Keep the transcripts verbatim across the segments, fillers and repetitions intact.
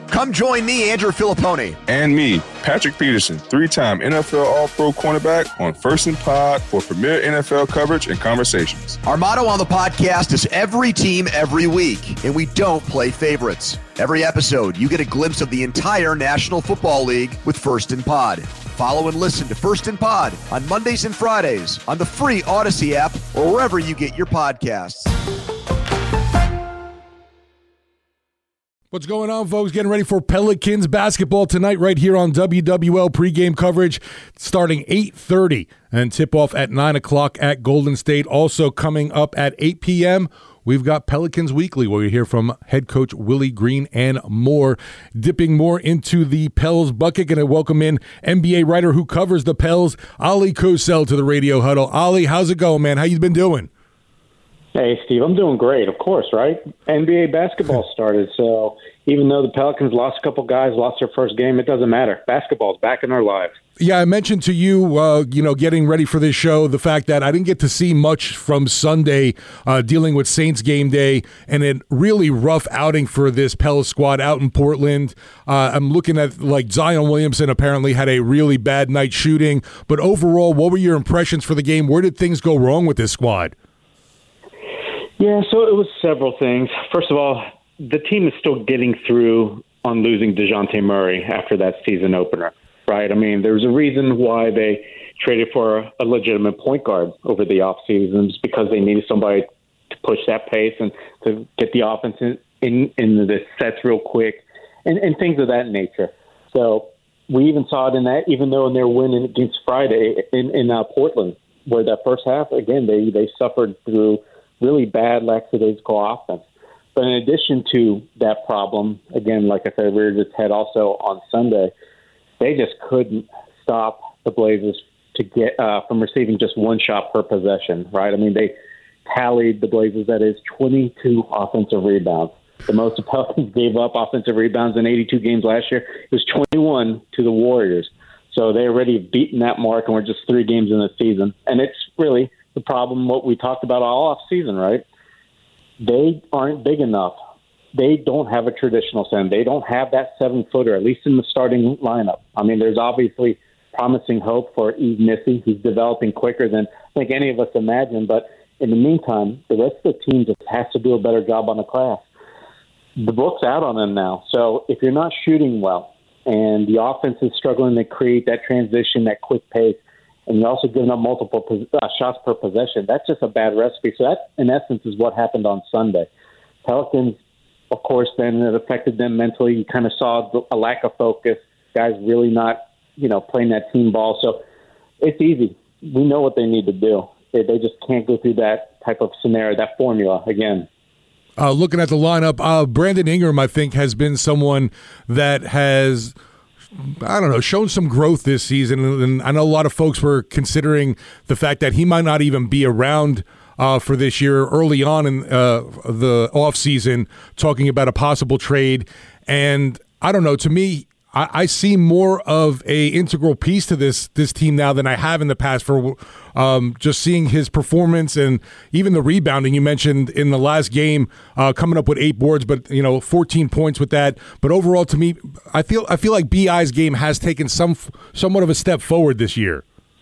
Come join me, Andrew Filipponi. And me, Patrick Peterson, three-time N F L All-Pro cornerback on First and Pod for premier N F L coverage and conversations. Our motto on the podcast is every team, every week, and we don't play favorites. Every episode, you get a glimpse of the entire National Football League with First and Pod. Follow and listen to First and Pod on Mondays and Fridays on the free Odyssey app or wherever you get your podcasts. What's going on, folks? Getting ready for Pelicans basketball tonight right here on W W L pregame coverage starting eight thirty and tip-off at nine o'clock at Golden State. Also coming up at eight p.m., we've got Pelicans Weekly, where you hear from head coach Willie Green and more. Dipping more into the Pels bucket, going to welcome in N B A writer who covers the Pels, Ali Kosel, to the Radio Huddle. Ali, how's it going, man? How you been doing? Hey, Steve, I'm doing great, of course, right? N B A basketball started, so even though the Pelicans lost a couple guys, lost their first game, it doesn't matter. Basketball's back in our lives. Yeah, I mentioned to you, uh, you know, getting ready for this show, the fact that I didn't get to see much from Sunday uh, dealing with Saints game day, and a really rough outing for this Pels squad out in Portland. Uh, I'm looking at, like, Zion Williamson apparently had a really bad night shooting, but overall, what were your impressions for the game? Where did things go wrong with this squad? Yeah, so it was several things. First of all, the team is still getting through on losing DeJounte Murray after that season opener, right? I mean, there's a reason why they traded for a legitimate point guard over the offseason, because they needed somebody to push that pace and to get the offense in, in, in the sets real quick and, and things of that nature. So we even saw it in that, even though in their win against Friday in, in uh, Portland, where that first half, again, they, they suffered through really bad lackadaisical offense. But in addition to that problem, again, like I said, reared its head also on Sunday, they just couldn't stop the Blazers to get uh, from receiving just one shot per possession, right? I mean, they tallied the Blazers, that is, twenty-two offensive rebounds. The most the Pelicans gave up offensive rebounds in eighty-two games last year. It was twenty-one to the Warriors. So they already beaten that mark, and we're just three games in the season. And it's really the problem, what we talked about all off season, right? They aren't big enough. They don't have a traditional center. They don't have that seven-footer, at least in the starting lineup. I mean, there's obviously promising hope for Yves Missi. He's developing quicker than I think any of us imagined. But in the meantime, the rest of the team just has to do a better job on the class. The book's out on them now. So if you're not shooting well and the offense is struggling to create that transition, that quick pace, and you're also giving up multiple uh, shots per possession, that's just a bad recipe. So that, in essence, is what happened on Sunday. Pelicans, of course, then it affected them mentally. You kind of saw a lack of focus, guys really not, you know, playing that team ball. So it's easy. We know what they need to do. They, they just can't go through that type of scenario, that formula again. Uh, looking at the lineup, uh, Brandon Ingram, I think, has been someone that has – I don't know, shown some growth this season, and I know a lot of folks were considering the fact that he might not even be around uh, for this year early on in uh, the offseason, talking about a possible trade. And I don't know, to me, I, I see more of a integral piece to this this team now than I have in the past for um, just seeing his performance and even the rebounding. You mentioned in the last game uh, coming up with eight boards, but you know, fourteen points with that. But overall, to me, I feel I feel like B I's game has taken some somewhat of a step forward this year.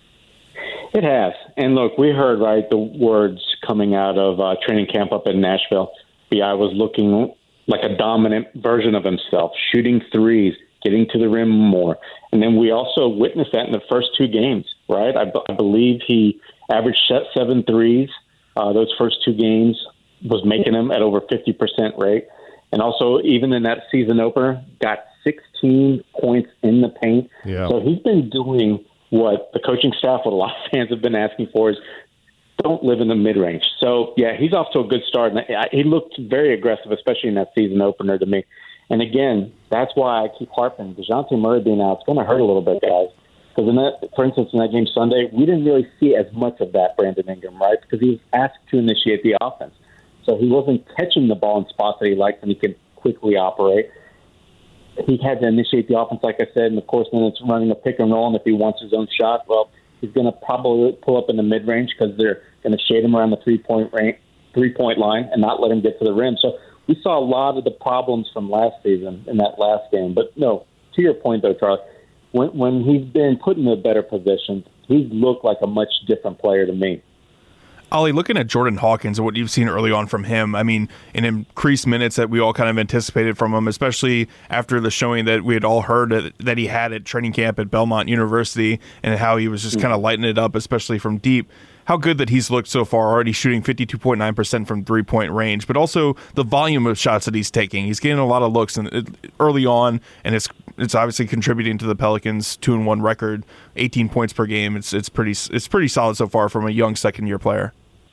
It has. And look, we heard, right, the words coming out of uh, training camp up in Nashville. B I was looking like a dominant version of himself, shooting threes, getting to the rim more. And then we also witnessed that in the first two games, right? I, b- I believe he averaged seven threes uh, those first two games, was making them at over fifty percent rate. And also, even in that season opener, got sixteen points in the paint. Yeah. So he's been doing what the coaching staff, what a lot of fans have been asking for, is don't live in the mid-range. So, yeah, he's off to a good start. And he looked very aggressive, especially in that season opener to me. And again, that's why I keep harping. DeJounte Murray being out, it's going to hurt a little bit, guys. Because in that, for instance, in that game Sunday, we didn't really see as much of that Brandon Ingram, right? Because he was asked to initiate the offense. So he wasn't catching the ball in spots that he liked and he could quickly operate. He had to initiate the offense, like I said, and of course, then it's running a pick and roll. And if he wants his own shot, well, he's going to probably pull up in the mid-range because they're going to shade him around the three-point range, three-point line and not let him get to the rim. So we saw a lot of the problems from last season in that last game. But no, to your point though, Charlie, when when he's been put in a better position, he's looked like a much different player to me. Ollie, looking at Jordan Hawkins and what you've seen early on from him, I mean, in increased minutes that we all kind of anticipated from him, especially after the showing that we had all heard that, that he had at training camp at Belmont University and how he was just kind of lighting it up, especially from deep. How good that he's looked so far, already shooting fifty-two point nine percent from three-point range, but also the volume of shots that he's taking. He's getting a lot of looks in, early on, and it's it's obviously contributing to the Pelicans' two and one record, eighteen points per game. It's it's pretty it's pretty solid so far from a young second-year player.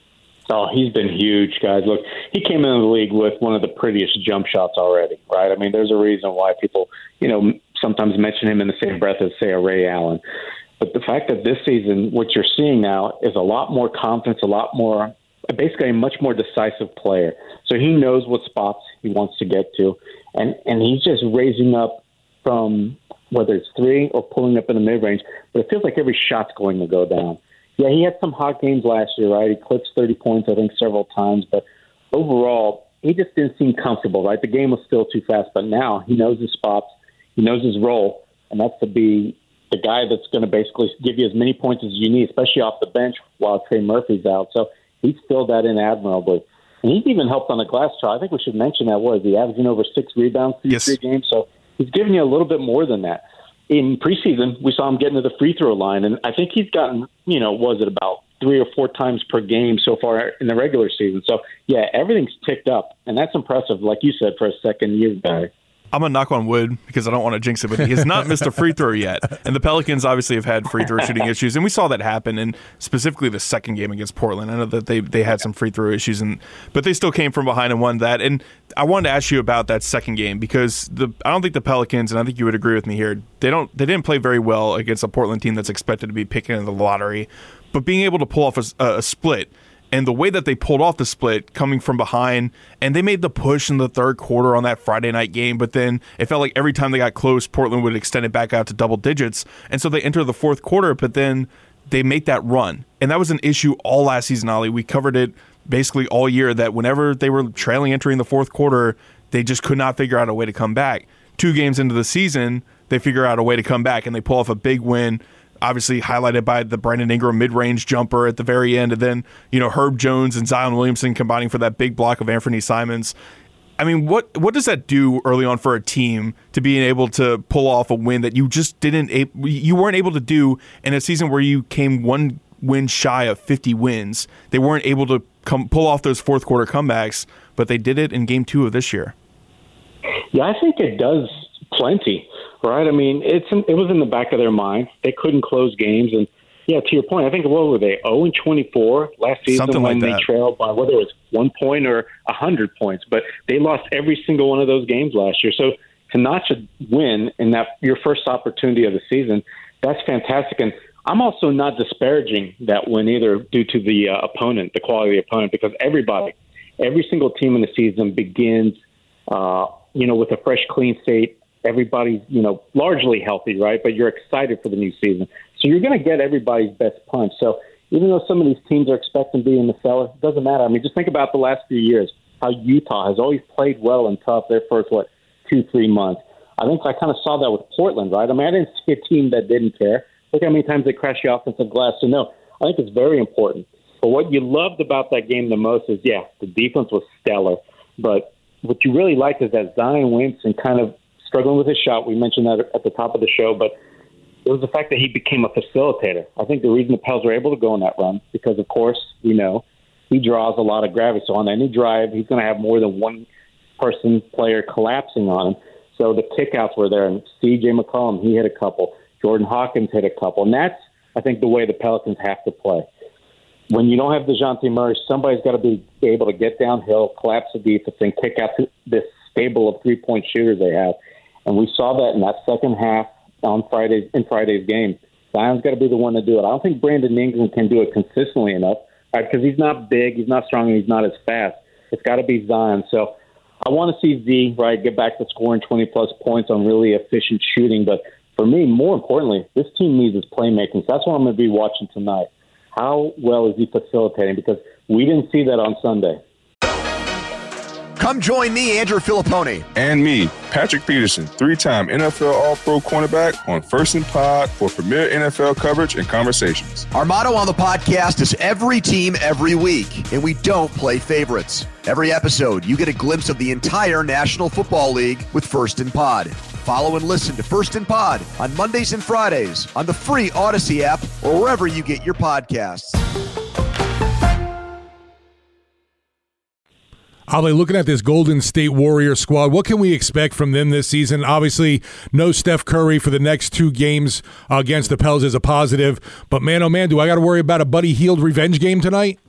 Oh, he's been huge, guys. Look, he came into the league with one of the prettiest jump shots already, right? I mean, there's a reason why people, you know, sometimes mention him in the same breath as, say, a Ray Allen. But the fact that this season, what you're seeing now is a lot more confidence, a lot more, basically a much more decisive player. So he knows what spots he wants to get to. And, and he's just raising up from whether it's three or pulling up in the mid-range. But it feels like every shot's going to go down. Yeah, he had some hot games last year, right? He clipped thirty points, I think, several times. But overall, he just didn't seem comfortable, right? The game was still too fast. But now he knows his spots. He knows his role. And that's to be the guy that's going to basically give you as many points as you need, especially off the bench while Trey Murphy's out. So he's filled that in admirably. And he's even helped on the glass chart. I think we should mention that was he averaging over six rebounds through yes. three games. So he's giving you a little bit more than that. In preseason, we saw him getting to the free throw line, and I think he's gotten, you know, was it about three or four times per game so far in the regular season. So, yeah, everything's ticked up, and that's impressive, like you said, for a second-year guy. I'm going to knock on wood because I don't want to jinx it, but he has not missed a free throw yet. And the Pelicans obviously have had free throw shooting issues, and we saw that happen in specifically the second game against Portland. I know that they they had some free throw issues, and but they still came from behind and won that. And I wanted to ask you about that second game because the I don't think the Pelicans, and I think you would agree with me here, they don't they didn't play very well against a Portland team that's expected to be picking in the lottery. But being able to pull off a, a split, and the way that they pulled off the split coming from behind, and they made the push in the third quarter on that Friday night game, but then it felt like every time they got close, Portland would extend it back out to double digits. And so they enter the fourth quarter, but then they make that run. And that was an issue all last season, Ollie. We covered it basically all year that whenever they were trailing entering the fourth quarter, they just could not figure out a way to come back. Two games into the season, they figure out a way to come back, and they pull off a big win, obviously highlighted by the Brandon Ingram mid-range jumper at the very end, and then, you know, Herb Jones and Zion Williamson combining for that big block of Anthony Simons. I mean, what what does that do early on for a team to being able to pull off a win that you just didn't you weren't able to do in a season where you came one win shy of fifty wins? They weren't able to come pull off those fourth quarter comebacks, but they did it in game two of this year. Yeah, I think it does plenty. Right, I mean, it's it was in the back of their mind. They couldn't close games, and yeah, to your point, I think what were they zero and twenty-four last season Something when like they that. trailed by whether it was one point or a hundred points, but they lost every single one of those games last year. So to notch a win in that your first opportunity of the season, that's fantastic. And I'm also not disparaging that win either, due to the uh, opponent, the quality of the opponent, because everybody, every single team in the season begins, uh, you know, with a fresh, clean slate. Everybody's, you know, largely healthy, right? But you're excited for the new season. So you're going to get everybody's best punch. So even though some of these teams are expecting to be in the cellar, it doesn't matter. I mean, just think about the last few years, how Utah has always played well and tough their first, what, two, three months. I think I kind of saw that with Portland, right? I mean, I didn't see a team that didn't care. Look how many times they crashed the offensive glass. So, no, I think it's very important. But what you loved about that game the most is, yeah, the defense was stellar. But what you really liked is that Zion Williamson kind of struggling with his shot. We mentioned that at the top of the show, but it was the fact that he became a facilitator. I think the reason the Pels were able to go on that run, because, of course, we know he draws a lot of gravity. So on any drive, he's going to have more than one person player collapsing on him. So the kickouts were there, and C J McCollum, he hit a couple. Jordan Hawkins hit a couple. And that's, I think, the way the Pelicans have to play. When you don't have DeJounte Murray, somebody's got to be able to get downhill, collapse the defense, and kick out this stable of three-point shooters they have. And we saw that in that second half on Friday's in Friday's game. Zion's got to be the one to do it. I don't think Brandon Ingram can do it consistently enough, right? Because he's not big, he's not strong, and he's not as fast. It's got to be Zion. So I want to see Z, right, get back to scoring twenty-plus points on really efficient shooting. But for me, more importantly, this team needs his playmaking. So that's what I'm going to be watching tonight. How well is he facilitating? Because we didn't see that on Sunday. Come join me, Andrew Filippone. And me, Patrick Peterson, three-time N F L All-Pro cornerback on First and Pod for premier N F L coverage and conversations. Our motto on the podcast is every team, every week, and we don't play favorites. Every episode, you get a glimpse of the entire National Football League with First and Pod. Follow and listen to First and Pod on Mondays and Fridays on the free Odyssey app or wherever you get your podcasts. Ollie, looking at this Golden State Warrior squad, what can we expect from them this season? Obviously, no Steph Curry for the next two games against the Pels is a positive. But man, oh man, do I got to worry about a Buddy Hield revenge game tonight?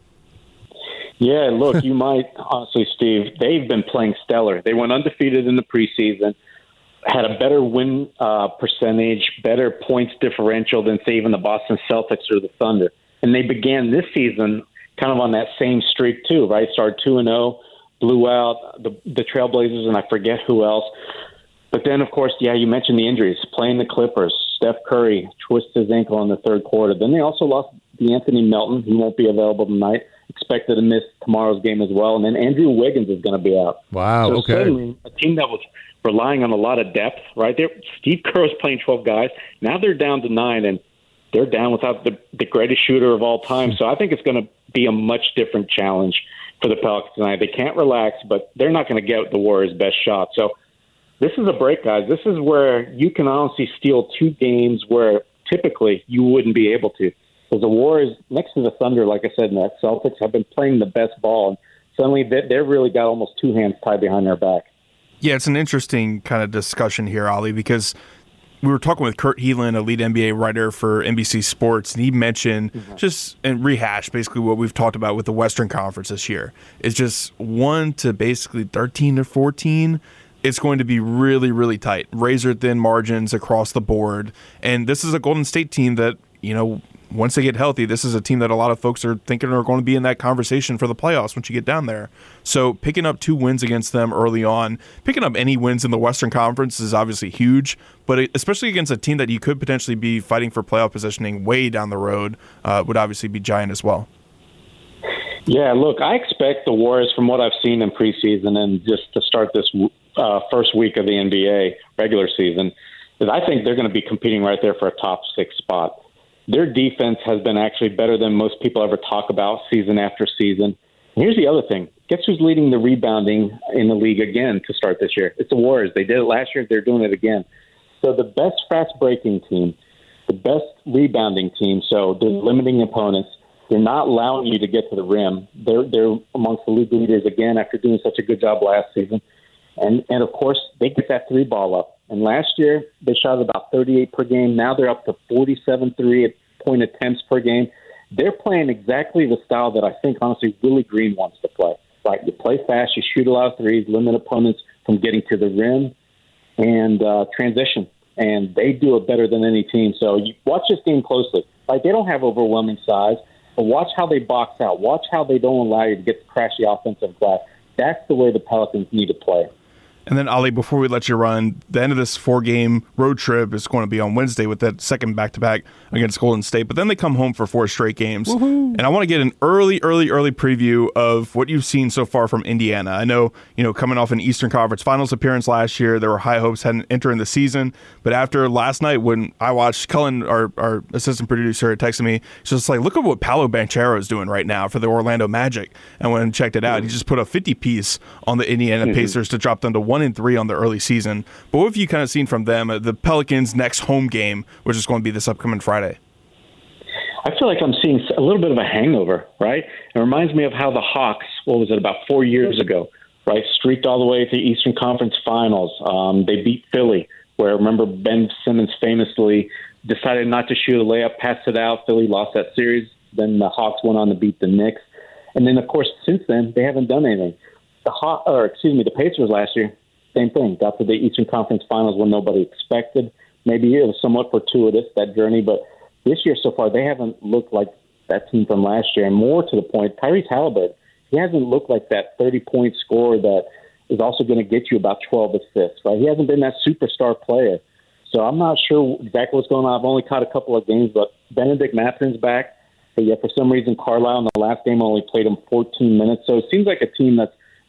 Yeah, look, you might, honestly, Steve, they've been playing stellar. They went undefeated in the preseason, had a better win uh, percentage, better points differential than, say, even the Boston Celtics or the Thunder. And they began this season kind of on that same streak, too, right? Started two and oh. Blew out the, the Trailblazers, and I forget who else. But then, of course, yeah, you mentioned the injuries. Playing the Clippers, Steph Curry twisted his ankle in the third quarter. Then they also lost D'Anthony Melton. He won't be available tonight. Expected to miss tomorrow's game as well. And then Andrew Wiggins is going to be out. Wow, so okay. Suddenly, a team that was relying on a lot of depth, right there. Steve Kerr was playing twelve guys. Now they're down to nine, and they're down without the, the greatest shooter of all time. So I think it's going to be a much different challenge for the Pelicans tonight. They can't relax, but they're not going to get the Warriors' best shot. So this is a break, guys. This is where you can honestly steal two games where typically you wouldn't be able to. Because the Warriors, next to the Thunder, like I said, and the Celtics have been playing the best ball, and suddenly they, they've really got almost two hands tied behind their back. Yeah, it's an interesting kind of discussion here, Ollie, because we were talking with Kurt Heelan, a lead N B A writer for N B C Sports, and he mentioned mm-hmm. just and rehashed basically what we've talked about with the Western Conference this year. It's just one to basically thirteen to fourteen. It's going to be really, really tight, razor thin margins across the board. And this is a Golden State team that, you know, once they get healthy, this is a team that a lot of folks are thinking are going to be in that conversation for the playoffs once you get down there. So picking up two wins against them early on, picking up any wins in the Western Conference is obviously huge, but especially against a team that you could potentially be fighting for playoff positioning way down the road uh, would obviously be giant as well. Yeah, look, I expect the Warriors, from what I've seen in preseason and just to start this uh, first week of the N B A regular season, is I think they're going to be competing right there for a top six spot. Their defense has been actually better than most people ever talk about season after season. And here's the other thing. Guess who's leading the rebounding in the league again to start this year? It's the Warriors. They did it last year. They're doing it again. So the best fast-breaking team, the best rebounding team, so they're limiting opponents. They're not allowing you to get to the rim. They're they're amongst the league leaders again after doing such a good job last season. And, and of course, they get that three ball up. And last year, they shot about thirty-eight per game. Now they're up to forty-seven three-point attempts per game. They're playing exactly the style that I think, honestly, Willie Green wants to play. Like, you play fast, you shoot a lot of threes, limit opponents from getting to the rim, and uh, transition. And they do it better than any team. So you watch this game closely. Like, they don't have overwhelming size, but watch how they box out. Watch how they don't allow you to get to crash the offensive glass. That's the way the Pelicans need to play. And then, Ali, before we let you run, the end of this four-game road trip is going to be on Wednesday with that second back-to-back against Golden State. But then they come home for four straight games. Woo-hoo. And I want to get an early, early, early preview of what you've seen so far from Indiana. I know, you know, coming off an Eastern Conference Finals appearance last year, there were high hopes heading entering the season. But after last night, when I watched, Cullen, our, our assistant producer, had texted me, she's just like, look at what Paolo Banchero is doing right now for the Orlando Magic. And when I checked it out, mm-hmm. he just put a fifty-piece on the Indiana mm-hmm. Pacers to drop them to one and three on the early season. But what have you kind of seen from them, uh, the Pelicans' next home game, which is going to be this upcoming Friday? I feel like I'm seeing a little bit of a hangover, right? It reminds me of how the Hawks, what was it, about four years ago, right, streaked all the way to the Eastern Conference Finals. Um, they beat Philly, where, remember, Ben Simmons famously decided not to shoot a layup, passed it out. Philly lost that series. Then the Hawks went on to beat the Knicks. And then, of course, since then, they haven't done anything. The Haw- or excuse me, the Pacers last year, same thing. Got to the Eastern Conference Finals when nobody expected. Maybe it was somewhat fortuitous, that journey, but this year so far, they haven't looked like that team from last year. And more to the point, Tyrese Halliburton, he hasn't looked like that thirty-point scorer that is also going to get you about twelve assists, right? He hasn't been that superstar player. So I'm not sure exactly what's going on. I've only caught a couple of games, but Benedict Mathurin's back. But yet, for some reason, Carlisle in the last game only played him fourteen minutes. So it seems like a team that's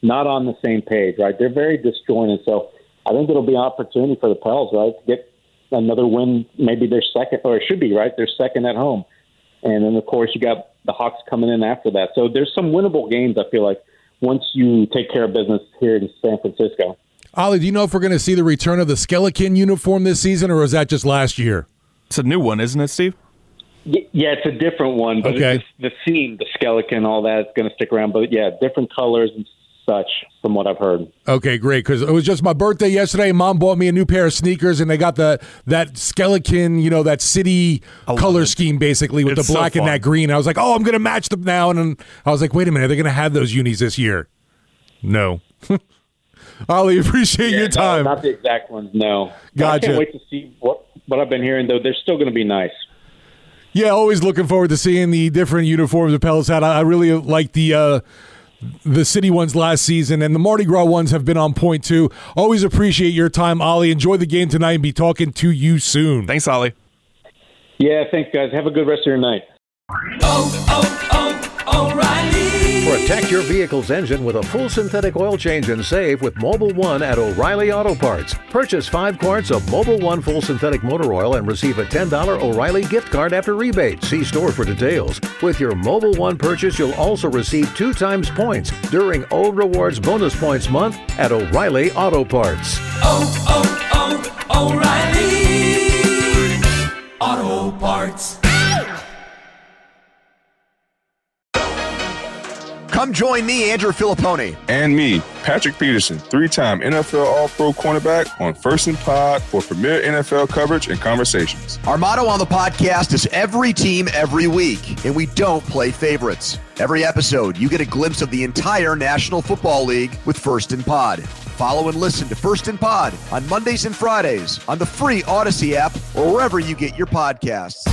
not on the same page, right? They're very disjointed. So I think it'll be an opportunity for the Pels, right, to get another win. Maybe their second, or it should be, right? They're second at home. And then, of course, you got the Hawks coming in after that. So there's some winnable games, I feel like, once you take care of business here in San Francisco. Ollie, do you know if we're going to see the return of the Skelekin uniform this season, or was that just last year? It's a new one, isn't it, Steve? Yeah, it's a different one, but okay. it's the theme, the skeleton, all that is going to stick around. But yeah, different colors and such, from what I've heard. Okay, great. Because it was just my birthday yesterday. Mom bought me a new pair of sneakers, and they got the that skeleton, you know, that city color scheme basically with it's the black so and that green. I was like, oh, I'm going to match them now. And then I was like, wait a minute, they're going to have those unis this year. No. Ollie, appreciate yeah, your time. No, not the exact ones, no. Gotcha. I can't wait to see what, what I've been hearing, though. They're still going to be nice. Yeah, always looking forward to seeing the different uniforms the Pels had. I, I really like the uh, the city ones last season, and the Mardi Gras ones have been on point too. Always appreciate your time, Ollie. Enjoy the game tonight and be talking to you soon. Thanks, Ollie. Yeah, thanks, guys. Have a good rest of your night. Oh, oh, oh, O'Reilly. Protect your vehicle's engine with a full synthetic oil change and save with Mobil one at O'Reilly Auto Parts. Purchase five quarts of Mobil one full synthetic motor oil and receive a ten dollars O'Reilly gift card after rebate. See store for details. With your Mobil one purchase, you'll also receive two times points during O Rewards Bonus Points Month at O'Reilly Auto Parts. Oh, oh, oh, O'Reilly Auto Parts. Come join me, Andrew Filippone. And me, Patrick Peterson, three-time N F L All-Pro cornerback on First and Pod for premier N F L coverage and conversations. Our motto on the podcast is every team, every week, and we don't play favorites. Every episode, you get a glimpse of the entire National Football League with First and Pod. Follow and listen to First and Pod on Mondays and Fridays on the free Odyssey app or wherever you get your podcasts.